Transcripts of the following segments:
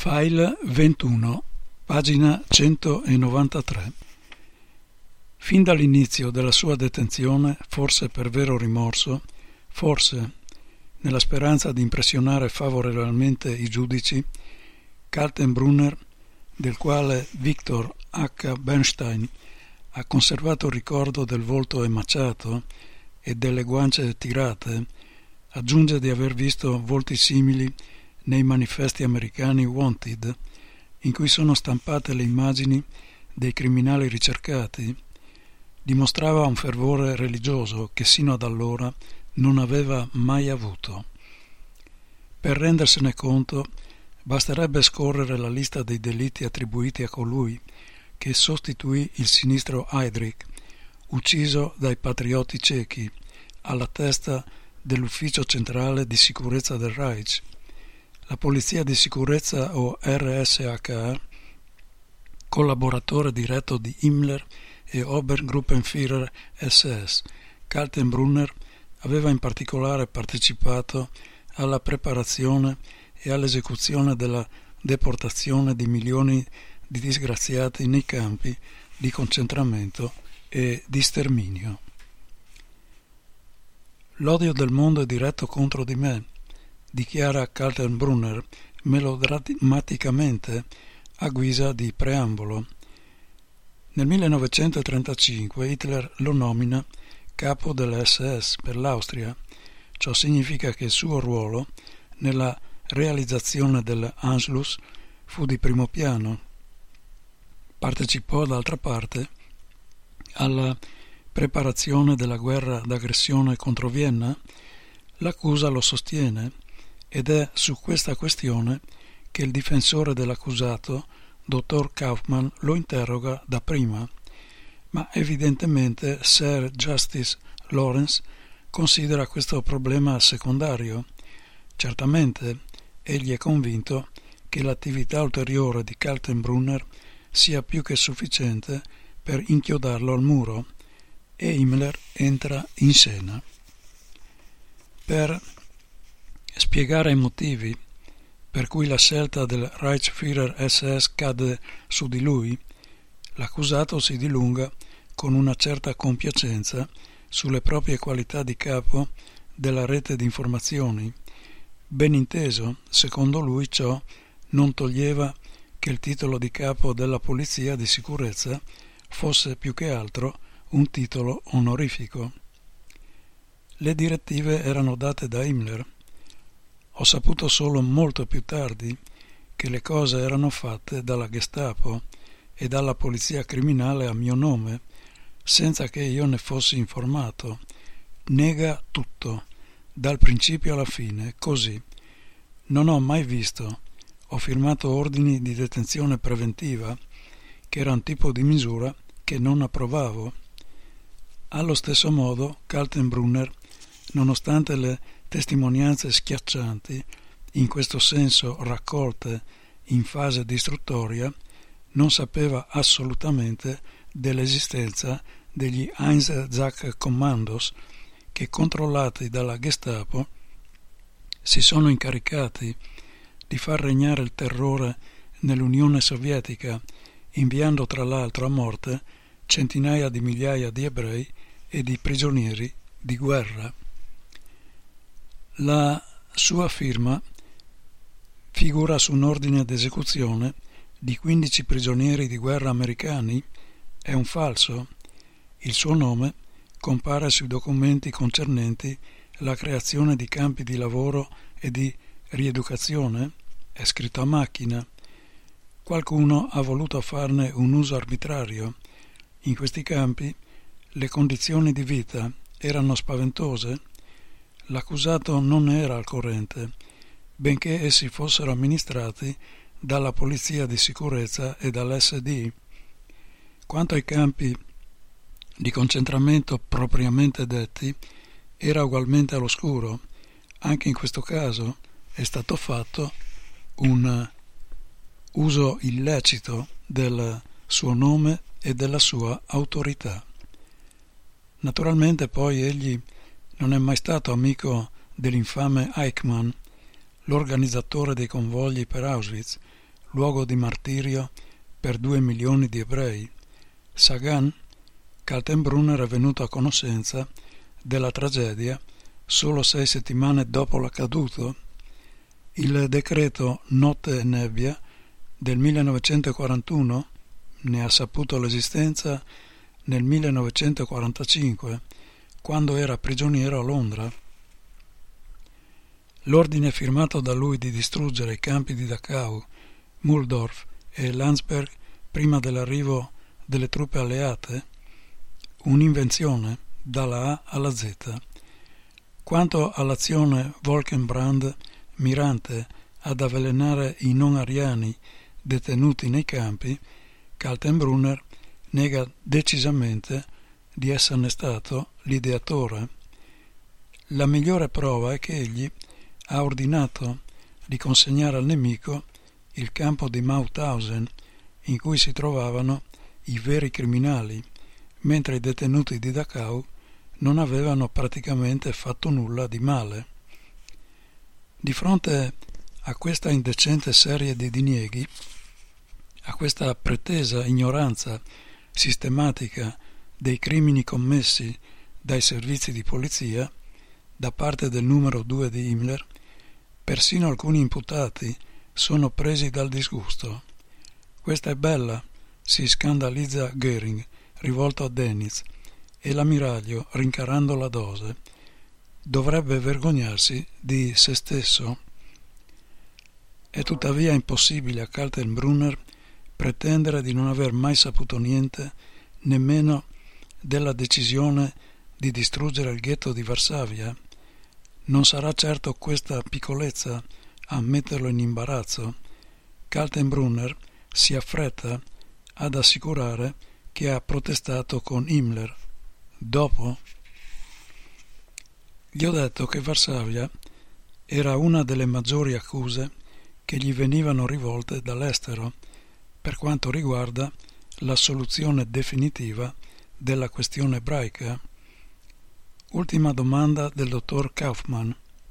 File 21, pagina 193. Fin dall'inizio della sua detenzione, forse per vero rimorso, forse nella speranza di impressionare favorevolmente i giudici, Kaltenbrunner, del quale Victor H. Bernstein ha conservato il ricordo del volto emaciato e delle guance tirate, aggiunge di aver visto volti simili nei manifesti americani Wanted, in cui sono stampate le immagini dei criminali ricercati, dimostrava un fervore religioso che sino ad allora non aveva mai avuto. Per rendersene conto, basterebbe scorrere la lista dei delitti attribuiti a colui che sostituì il sinistro Heydrich, ucciso dai patrioti cechi, alla testa dell'Ufficio Centrale di Sicurezza del Reich, la Polizia di Sicurezza o RSHA, collaboratore diretto di Himmler e Obergruppenführer SS. Kaltenbrunner aveva in particolare partecipato alla preparazione e all'esecuzione della deportazione di milioni di disgraziati nei campi di concentramento e di sterminio. L'odio del mondo è diretto contro di me, dichiara Kaltenbrunner melodrammaticamente a guisa di preambolo. Nel 1935 Hitler lo nomina capo dell'SS per l'Austria. Ciò significa che il suo ruolo nella realizzazione dell'Anschluss fu di primo piano. Partecipò d'altra parte alla preparazione della guerra d'aggressione contro Vienna. L'accusa lo sostiene ed è su questa questione che il difensore dell'accusato, dottor Kaufmann, lo interroga dapprima, ma evidentemente Sir Justice Lawrence considera questo problema secondario. Certamente egli è convinto che l'attività ulteriore di Kaltenbrunner sia più che sufficiente per inchiodarlo al muro, e Himmler entra in scena. Per spiegare i motivi per cui la scelta del Reichsführer SS cadde su di lui, l'accusato si dilunga con una certa compiacenza sulle proprie qualità di capo della rete di informazioni. Ben inteso, secondo lui ciò non toglieva che il titolo di capo della polizia di sicurezza fosse più che altro un titolo onorifico. Le direttive erano date da Himmler. Ho saputo solo molto più tardi che le cose erano fatte dalla Gestapo e dalla polizia criminale a mio nome, senza che io ne fossi informato. Nega tutto, dal principio alla fine, così. Non ho mai visto. Ho firmato ordini di detenzione preventiva, che era un tipo di misura che non approvavo. Allo stesso modo, Kaltenbrunner, nonostante le testimonianze schiaccianti, in questo senso raccolte in fase di istruttoria, non sapeva assolutamente dell'esistenza degli Einsatzkommandos che, controllati dalla Gestapo, si sono incaricati di far regnare il terrore nell'Unione Sovietica, inviando tra l'altro a morte centinaia di migliaia di ebrei e di prigionieri di guerra. La sua firma figura su un ordine d'esecuzione di 15 prigionieri di guerra americani. È un falso. Il suo nome compare sui documenti concernenti la creazione di campi di lavoro e di rieducazione. È scritto a macchina. Qualcuno ha voluto farne un uso arbitrario. In questi campi le condizioni di vita erano spaventose. L'accusato non era al corrente, benché essi fossero amministrati dalla polizia di sicurezza e dall'SD. Quanto ai campi di concentramento propriamente detti, era ugualmente all'oscuro. Anche in questo caso è stato fatto un uso illecito del suo nome e della sua autorità. Naturalmente poi egli non è mai stato amico dell'infame Eichmann, l'organizzatore dei convogli per Auschwitz, luogo di martirio per 2 milioni di ebrei, Sagan, Kaltenbrunner è venuto a conoscenza della tragedia solo 6 settimane dopo l'accaduto. Il decreto Notte e nebbia del 1941 ne ha saputo l'esistenza nel 1945, quando era prigioniero a Londra. L'ordine firmato da lui di distruggere i campi di Dachau, Mulhdorf e Landsberg prima dell'arrivo delle truppe alleate, un'invenzione dalla A alla Z. Quanto all'azione Wolkenbrand mirante ad avvelenare i non ariani detenuti nei campi, Kaltenbrunner nega decisamente di esserne stato l'ideatore. La migliore prova è che egli ha ordinato di consegnare al nemico il campo di Mauthausen, in cui si trovavano i veri criminali, mentre i detenuti di Dachau non avevano praticamente fatto nulla di male. Di fronte a questa indecente serie di dinieghi, a questa pretesa ignoranza sistematica dei crimini commessi dai servizi di polizia da parte del numero 2 di Himmler, persino alcuni imputati sono presi dal disgusto. Questa è bella, si scandalizza Göring, rivolto a Dönitz, e l'ammiraglio, rincarando la dose, dovrebbe vergognarsi di se stesso. È tuttavia impossibile a Kaltenbrunner pretendere di non aver mai saputo niente, nemmeno della decisione di distruggere il ghetto di Varsavia. Non sarà certo questa piccolezza a metterlo in imbarazzo. Kaltenbrunner si affretta ad assicurare che ha protestato con Himmler. Dopo gli ho detto che Varsavia era una delle maggiori accuse che gli venivano rivolte dall'estero per quanto riguarda la soluzione definitiva della questione ebraica. Ultima domanda del dottor Kaufmann.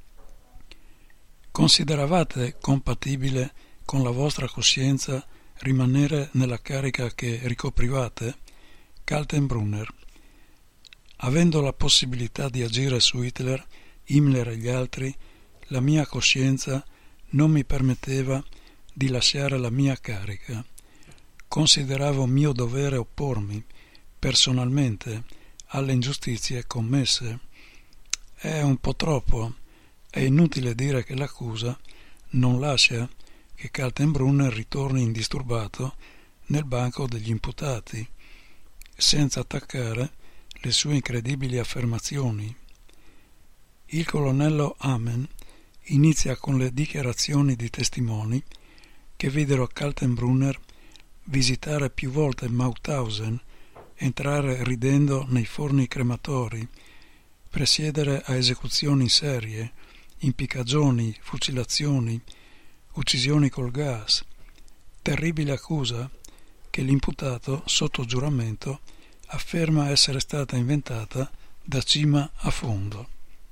Consideravate compatibile con la vostra coscienza rimanere nella carica che ricoprivate? Kaltenbrunner. Avendo la possibilità di agire su Hitler, Himmler e gli altri, la mia coscienza non mi permetteva di lasciare la mia carica. Consideravo mio dovere oppormi, personalmente, alle ingiustizie commesse. È un po' troppo. È inutile dire che l'accusa non lascia che Kaltenbrunner ritorni indisturbato nel banco degli imputati, senza attaccare le sue incredibili affermazioni. Il colonnello Amen inizia con le dichiarazioni di testimoni che videro Kaltenbrunner visitare più volte Mauthausen, entrare ridendo nei forni crematori, presiedere a esecuzioni in serie, impiccagioni, fucilazioni, uccisioni col gas. Terribile accusa che l'imputato, sotto giuramento, afferma essere stata inventata da cima a fondo.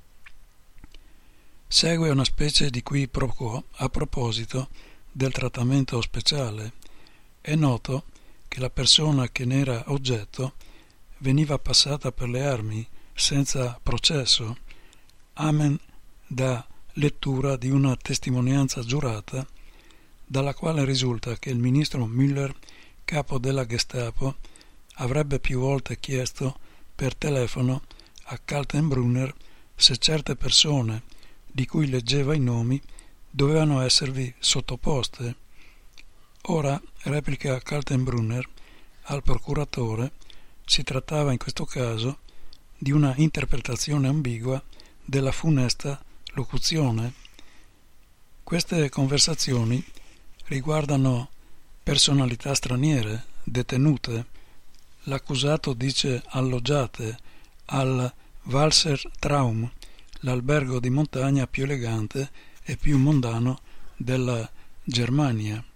Segue una specie di qui pro quo a proposito del trattamento speciale. È noto che la persona che ne era oggetto veniva passata per le armi senza processo. Amen dà lettura di una testimonianza giurata dalla quale risulta che il ministro Müller, capo della Gestapo, avrebbe più volte chiesto per telefono a Kaltenbrunner se certe persone di cui leggeva i nomi dovevano esservi sottoposte. Ora, replica Kaltenbrunner al procuratore, si trattava in questo caso di una interpretazione ambigua della funesta locuzione. Queste conversazioni riguardano personalità straniere, detenute. L'accusato dice alloggiate al Walser Traum, l'albergo di montagna più elegante e più mondano della Germania,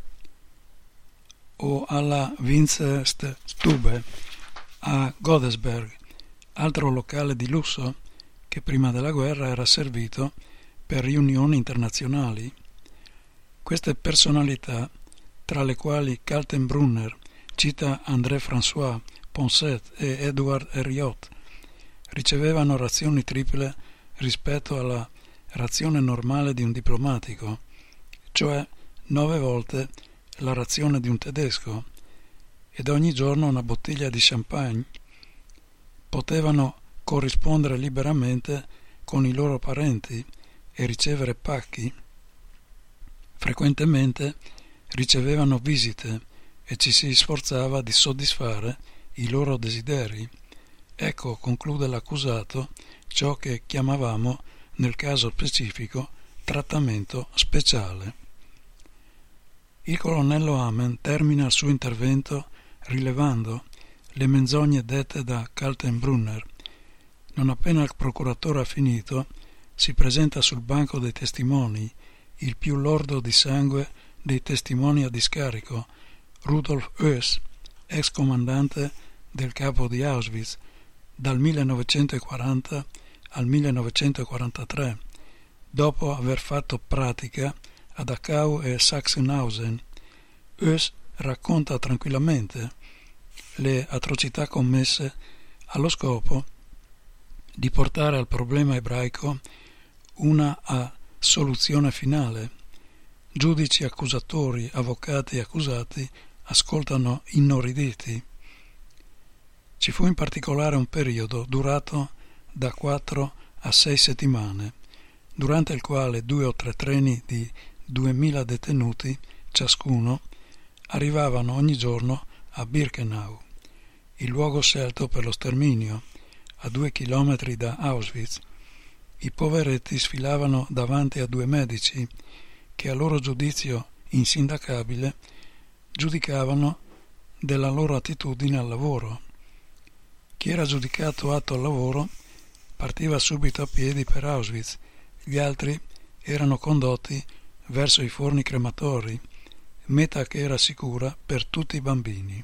o alla Winzerstube a Godesberg, altro locale di lusso che prima della guerra era servito per riunioni internazionali. Queste personalità tra le quali Kaltenbrunner cita André-François Poncet e Edward Herriot, ricevevano razioni triple rispetto alla razione normale di un diplomatico, cioè 9 volte la razione di un tedesco, ed ogni giorno una bottiglia di champagne. Potevano corrispondere liberamente con i loro parenti e ricevere pacchi. Frequentemente ricevevano visite e ci si sforzava di soddisfare i loro desideri. Ecco, conclude l'accusato, ciò che chiamavamo nel caso specifico trattamento speciale. Il colonnello Amen termina il suo intervento rilevando le menzogne dette da Kaltenbrunner. Non appena il procuratore ha finito, si presenta sul banco dei testimoni il più lordo di sangue dei testimoni a discarico, Rudolf Höss, ex comandante del capo di Auschwitz dal 1940 al 1943, dopo aver fatto pratica a Dachau e Sachsenhausen. Höss racconta tranquillamente le atrocità commesse allo scopo di portare al problema ebraico una soluzione finale. Giudici, accusatori, avvocati e accusati ascoltano inorriditi. Ci fu in particolare un periodo durato da 4 a 6 settimane, durante il quale 2 o 3 treni di 2000 detenuti ciascuno arrivavano ogni giorno a Birkenau, il luogo scelto per lo sterminio, a 2 chilometri da Auschwitz. I poveretti sfilavano davanti a 2 medici che a loro giudizio insindacabile giudicavano della loro attitudine al lavoro. Chi era giudicato atto al lavoro partiva subito a piedi per Auschwitz, gli altri erano condotti verso i forni crematori, meta che era sicura per tutti i bambini.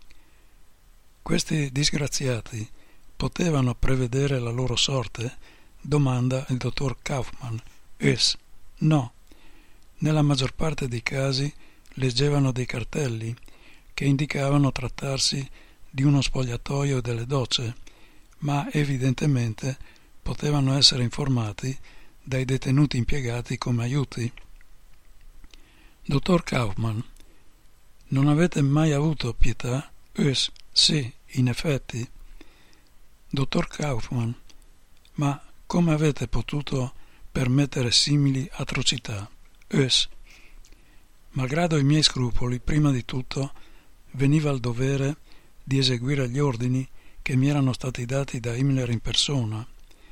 Questi disgraziati potevano prevedere la loro sorte? Domanda il dottor Kaufmann. Höss: no. Nella maggior parte dei casi leggevano dei cartelli che indicavano trattarsi di uno spogliatoio e delle docce, ma evidentemente potevano essere informati dai detenuti impiegati come aiuti. Dottor Kaufmann: non avete mai avuto pietà? Höss: sì, in effetti. Dottor Kaufmann: ma come avete potuto permettere simili atrocità? Höss: malgrado i miei scrupoli, prima di tutto veniva il dovere di eseguire gli ordini che mi erano stati dati da Himmler in persona.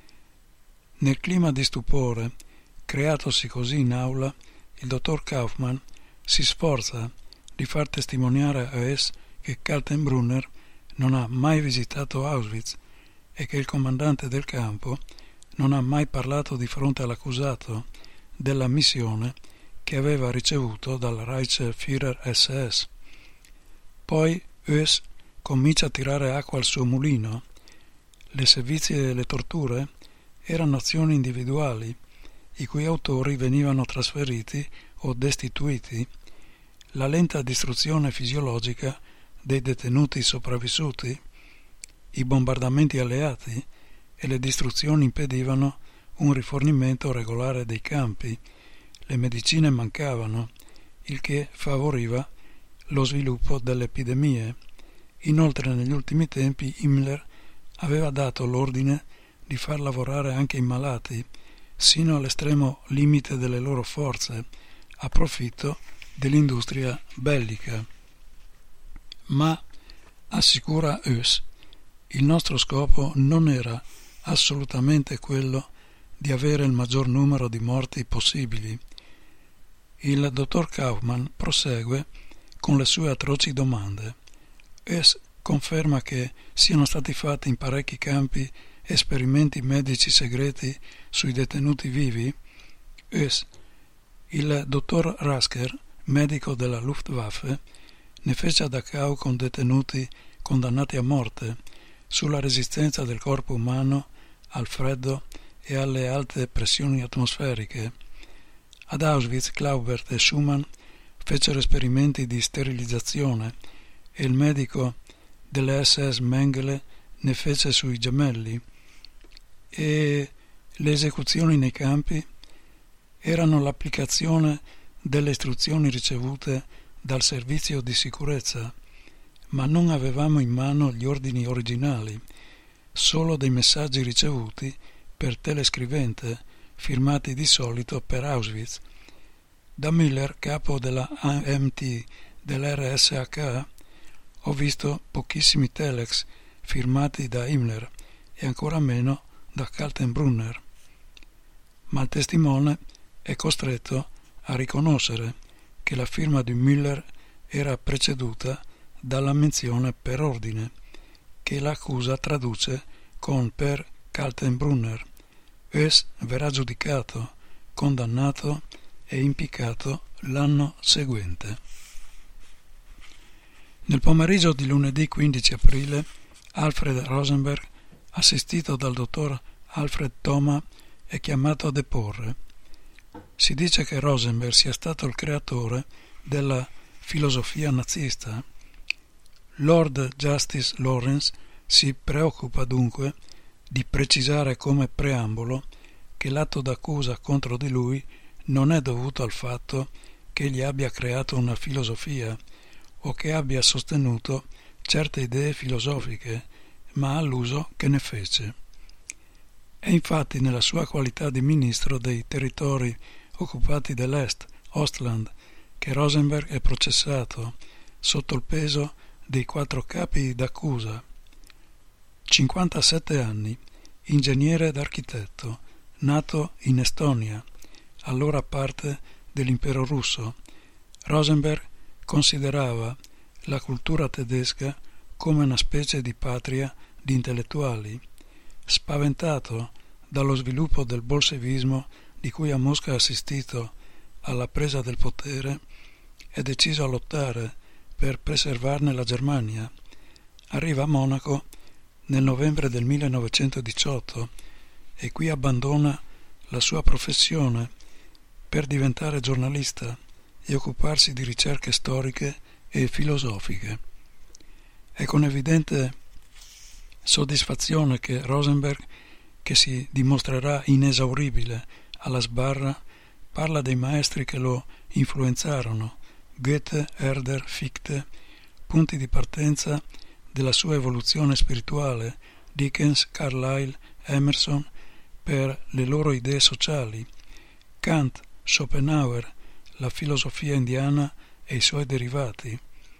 Nel clima di stupore creatosi così in aula, il dottor Kaufmann si sforza di far testimoniare a Höss che Kaltenbrunner non ha mai visitato Auschwitz e che il comandante del campo non ha mai parlato di fronte all'accusato della missione che aveva ricevuto dal Reichsführer SS. Poi Höss comincia a tirare acqua al suo mulino. Le sevizie e le torture erano azioni individuali, i cui autori venivano trasferiti o destituiti. La lenta distruzione fisiologica dei detenuti sopravvissuti, i bombardamenti alleati e le distruzioni impedivano un rifornimento regolare dei campi. Le medicine mancavano, il che favoriva lo sviluppo delle epidemie. Inoltre negli ultimi tempi Himmler aveva dato l'ordine di far lavorare anche i malati, sino all'estremo limite delle loro forze, a profitto dell'industria bellica. Ma, assicura Höss, il nostro scopo non era assolutamente quello di avere il maggior numero di morti possibili. Il dottor Kaufmann prosegue con le sue atroci domande. Höss conferma che siano stati fatti in parecchi campi esperimenti medici segreti sui detenuti vivi. Höss: il dottor Rasker, medico della Luftwaffe, ne fece a Dachau con detenuti condannati a morte sulla resistenza del corpo umano al freddo e alle alte pressioni atmosferiche. Ad Auschwitz Claubert e Schumann fecero esperimenti di sterilizzazione e il medico delle SS Mengele ne fece sui gemelli, e le esecuzioni nei campi erano l'applicazione delle istruzioni ricevute dal servizio di sicurezza, ma non avevamo in mano gli ordini originali, solo dei messaggi ricevuti per telescrivente, firmati di solito per Auschwitz. Da Müller, capo della AMT dell'RSH, ho visto pochissimi telex firmati da Himmler e ancora meno da Kaltenbrunner, ma il testimone è costretto a riconoscere che la firma di Müller era preceduta dalla menzione per ordine, che l'accusa traduce con per Kaltenbrunner. Oes verrà giudicato, condannato e impiccato l'anno seguente. Nel pomeriggio di lunedì 15 aprile, Alfred Rosenberg, assistito dal dottor Alfred Thoma, è chiamato a deporre. Si dice che Rosenberg sia stato il creatore della filosofia nazista. Lord Justice Lawrence si preoccupa dunque di precisare come preambolo che l'atto d'accusa contro di lui non è dovuto al fatto che egli abbia creato una filosofia o che abbia sostenuto certe idee filosofiche, ma all'uso che ne fece. È infatti nella sua qualità di ministro dei territori occupati dell'Est, Ostland, che Rosenberg è processato sotto il peso dei 4 capi d'accusa. 57 anni, ingegnere ed architetto, nato in Estonia, allora parte dell'impero russo. Rosenberg considerava la cultura tedesca come una specie di patria di intellettuali. Spaventato dallo sviluppo del bolscevismo di cui a Mosca ha assistito alla presa del potere, è deciso a lottare per preservarne la Germania. Arriva a Monaco nel novembre del 1918 e qui abbandona la sua professione per diventare giornalista e occuparsi di ricerche storiche e filosofiche. È con evidente soddisfazione che Rosenberg, che si dimostrerà inesauribile alla sbarra, parla dei maestri che lo influenzarono, Goethe, Herder, Fichte, punti di partenza della sua evoluzione spirituale, Dickens, Carlyle, Emerson, per le loro idee sociali, Kant, Schopenhauer, la filosofia indiana e i suoi derivati.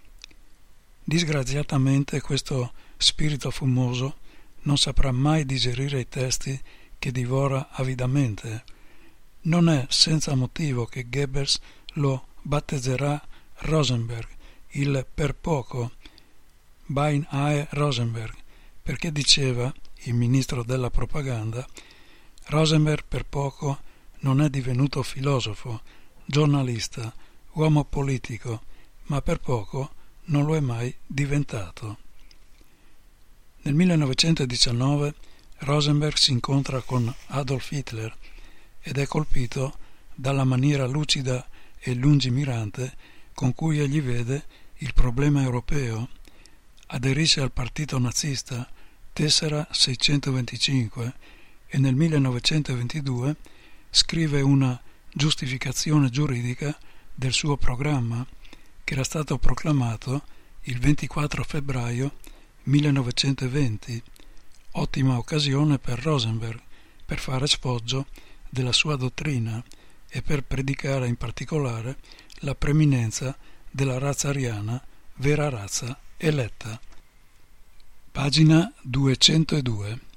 Disgraziatamente questo spirito fumoso non saprà mai digerire i testi che divora avidamente. Non è senza motivo che Goebbels lo battezzerà Rosenberg, il per poco Beinahe Rosenberg, perché diceva, il ministro della propaganda, Rosenberg per poco non è divenuto filosofo, giornalista, uomo politico, ma per poco non lo è mai diventato. Nel 1919 Rosenberg si incontra con Adolf Hitler ed è colpito dalla maniera lucida e lungimirante con cui egli vede il problema europeo. Aderisce al partito nazista, tessera 625, e nel 1922 scrive una giustificazione giuridica del suo programma, che era stato proclamato il 24 febbraio 1920, ottima occasione per Rosenberg per fare sfoggio della sua dottrina e per predicare in particolare la preminenza della razza ariana, vera razza eletta. Pagina 202.